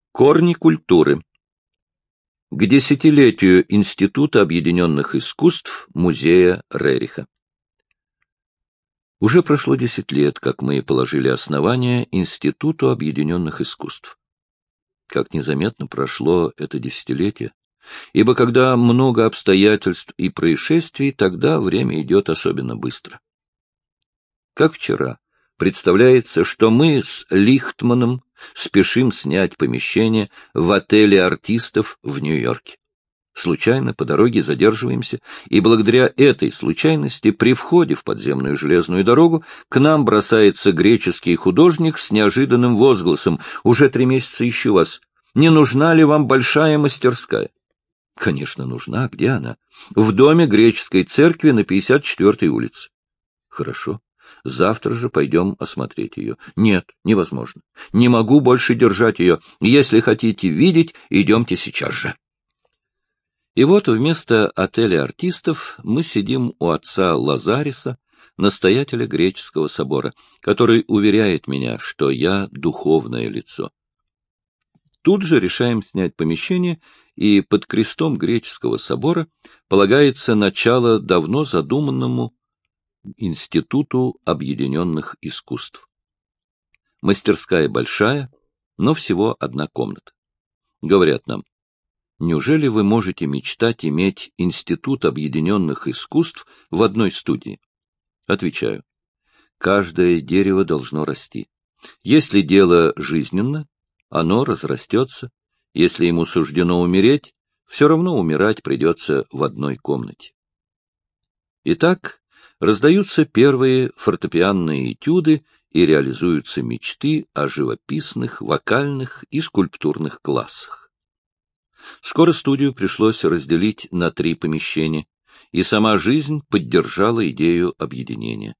Корни культуры. К десятилетию Института объединенных искусств Музея Рериха. Уже прошло 10 лет, как мы положили основание Институту объединенных искусств. Как незаметно прошло это десятилетие, ибо когда много обстоятельств и происшествий, тогда время идет особенно быстро. Как вчера, представляется, что мы с Лихтманом спешим снять помещение в отеле артистов в Нью-Йорке. Случайно по дороге задерживаемся, и благодаря этой случайности при входе в подземную железную дорогу к нам бросается греческий художник с неожиданным возгласом: «Уже 3 месяца ищу вас. Не нужна ли вам большая мастерская?» Конечно, нужна. Где она? В доме греческой церкви на 54-й улице. Хорошо. Завтра же пойдем осмотреть ее. Нет, невозможно. Не могу больше держать ее. Если хотите видеть, идемте сейчас же. И вот вместо отеля артистов мы сидим у отца Лазариса, настоятеля греческого собора, который уверяет меня, что я духовное лицо. Тут же решаем снять помещение, и под крестом греческого собора полагается начало давно задуманному Институту объединенных искусств. Мастерская большая, но всего 1 комната. Говорят нам: неужели вы можете мечтать иметь Институт объединенных искусств в одной студии? Отвечаю: каждое дерево должно расти. Если дело жизненно, оно разрастется. Если ему суждено умереть, все равно умирать придется в одной комнате. Итак, раздаются первые фортепианные этюды и реализуются мечты о живописных, вокальных и скульптурных классах. Скоро студию пришлось разделить на 3 помещения, и сама жизнь поддержала идею объединения.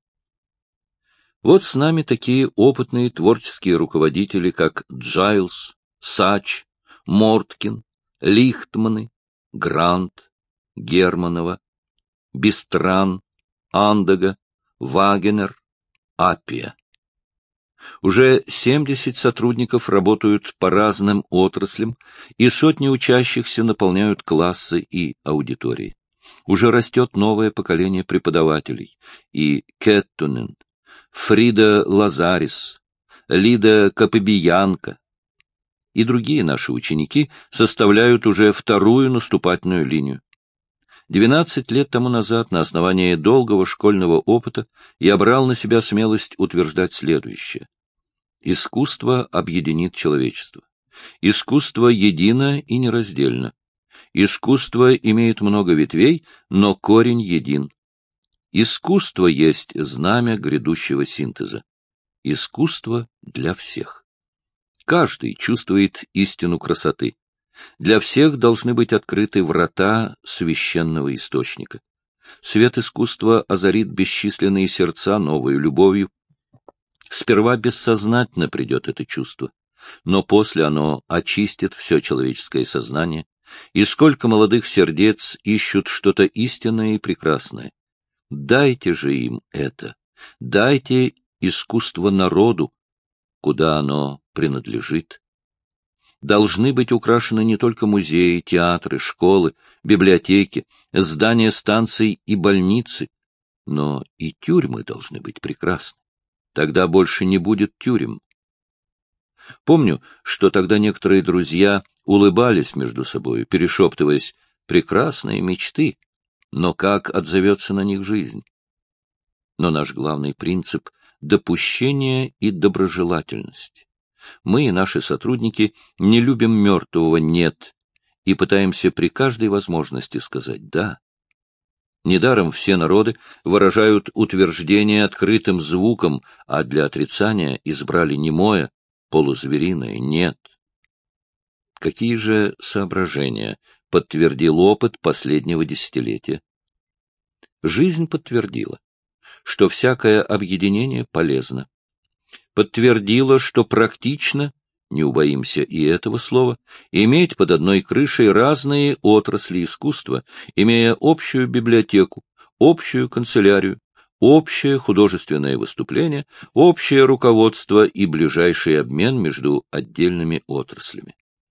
Вот с нами такие опытные творческие руководители, как Джайлс, Сач, Морткин, Лихтманы, Грант, Германова, Бестран, Андага, Вагенер, Аппия. Уже 70 сотрудников работают по разным отраслям, и сотни учащихся наполняют классы и аудитории. Уже растет новое поколение преподавателей, и Кеттунен, Фрида Лазарис, Лида Капебиянка и другие наши ученики составляют уже 2-ю наступательную линию. 12 лет тому назад, на основании долгого школьного опыта, я брал на себя смелость утверждать следующее. Искусство объединит человечество. Искусство едино и нераздельно. Искусство имеет много ветвей, но корень един. Искусство есть знамя грядущего синтеза. Искусство для всех. Каждый чувствует истину красоты. Для всех должны быть открыты врата священного источника. Свет искусства озарит бесчисленные сердца новою любовью. Сперва бессознательно придет это чувство, но после оно очистит все человеческое сознание, и сколько молодых сердец ищут что-то истинное и прекрасное. Дайте же им это, дайте искусство народу, куда оно принадлежит. Должны быть украшены не только музеи, театры, школы, библиотеки, здания станций и больницы, но и тюрьмы должны быть прекрасны. Тогда больше не будет тюрем. Помню, что тогда некоторые друзья улыбались между собой, перешептываясь: прекрасные мечты, но как отзовется на них жизнь? Но наш главный принцип — допущение и доброжелательность. Мы и наши сотрудники не любим мертвого «нет» и пытаемся при каждой возможности сказать «да». Недаром все народы выражают утверждение открытым звуком, а для отрицания избрали немое, полузвериное «нет». Какие же соображения подтвердил опыт последнего десятилетия? Жизнь подтвердила, что всякое объединение полезно. Подтвердила, что практично, не убоимся и этого слова, иметь под одной крышей разные отрасли искусства, имея общую библиотеку, общую канцелярию, общее художественное выступление, общее руководство и ближайший обмен между отдельными отраслями.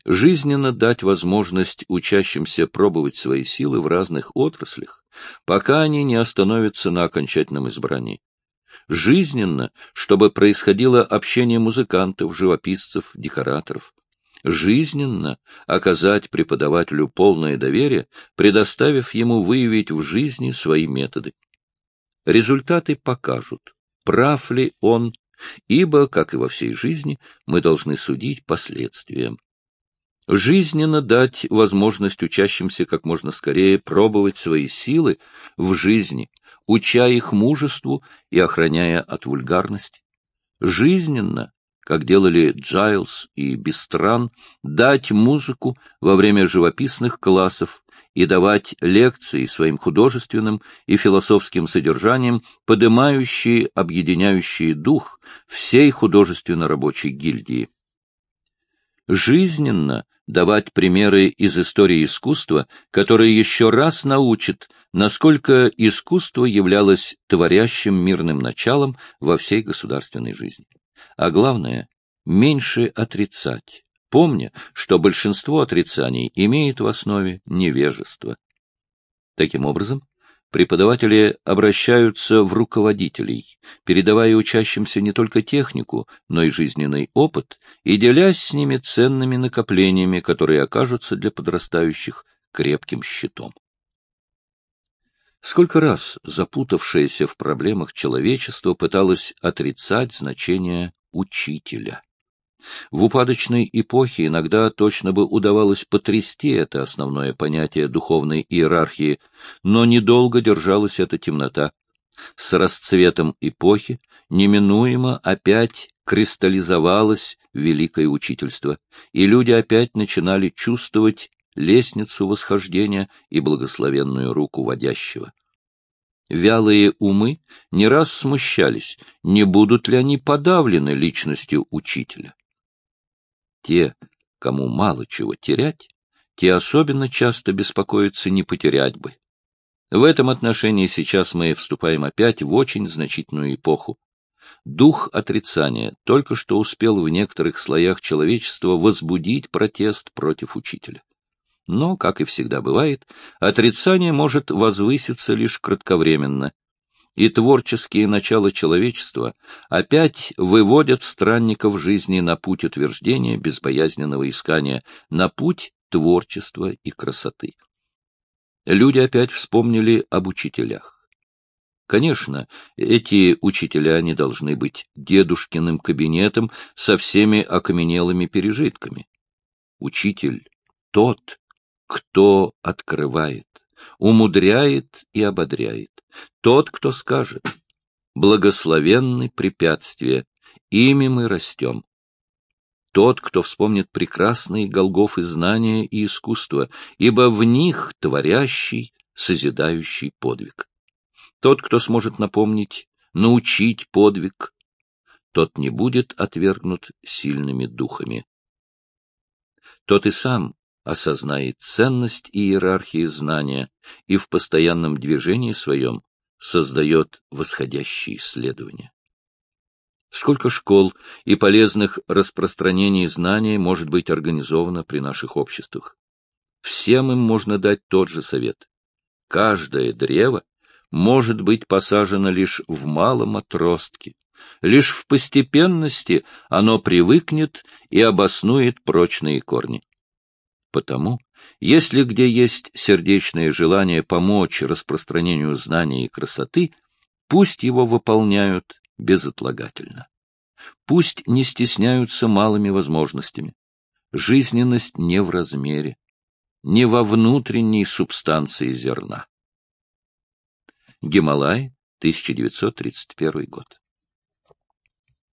Жизненно дать возможность учащимся пробовать свои силы в разных отраслях, пока они не остановятся на окончательном избрании. Жизненно, чтобы происходило общение музыкантов, живописцев, декораторов. Жизненно оказать преподавателю полное доверие, предоставив ему выявить в жизни свои методы. Результаты покажут, прав ли он, ибо, как и во всей жизни, мы должны судить последствиям. Жизненно дать возможность учащимся как можно скорее пробовать свои силы в жизни, уча их мужеству и охраняя от вульгарности. Жизненно, как делали Джайлс и Бестран, дать музыку во время живописных классов и давать лекции своим художественным и философским содержанием, подымающие, объединяющие дух всей художественно-рабочей гильдии. Жизненно давать примеры из истории искусства, которые еще раз научат, насколько искусство являлось творящим мирным началом во всей государственной жизни. А главное, меньше отрицать, помня, что большинство отрицаний имеет в основе невежество. Таким образом, преподаватели обращаются в руководителей, передавая учащимся не только технику, но и жизненный опыт, и делясь с ними ценными накоплениями, которые окажутся для подрастающих крепким щитом. Сколько раз запутавшееся в проблемах человечество пыталось отрицать значение учителя. В упадочной эпохе иногда точно бы удавалось потрясти это основное понятие духовной иерархии, но недолго держалась эта темнота. С расцветом эпохи неминуемо опять кристаллизовалось великое учительство, и люди опять начинали чувствовать лестницу восхождения и благословенную руку водящего. Вялые умы не раз смущались, не будут ли они подавлены личностью учителя. Те, кому мало чего терять, те особенно часто беспокоятся, не потерять бы. В этом отношении сейчас мы вступаем опять в очень значительную эпоху. Дух отрицания только что успел в некоторых слоях человечества возбудить протест против учителя. Но, как и всегда бывает, отрицание может возвыситься лишь кратковременно, и творческие начала человечества опять выводят странников жизни на путь утверждения безбоязненного искания, на путь творчества и красоты. Люди опять вспомнили об учителях. Конечно, эти учителя не должны быть дедушкиным кабинетом со всеми окаменелыми пережитками. Учитель — тот, кто открывает, умудряет и ободряет. Тот, кто скажет: «Благословенны препятствия, ими мы растем». Тот, кто вспомнит прекрасные Голгофы знания и искусства, ибо в них творящий, созидающий подвиг. Тот, кто сможет напомнить, научить подвиг, тот не будет отвергнут сильными духами. Тот и сам осознает ценность иерархии знания и в постоянном движении своем создает восходящие исследования. Сколько школ и полезных распространений знания может быть организовано при наших обществах? Всем им можно дать тот же совет. Каждое древо может быть посажено лишь в малом отростке. Лишь в постепенности оно привыкнет и обоснует прочные корни. Потому, если где есть сердечное желание помочь распространению знаний и красоты, пусть его выполняют безотлагательно. Пусть не стесняются малыми возможностями. Жизненность не в размере, не во внутренней субстанции зерна. Гималай, 1931 год.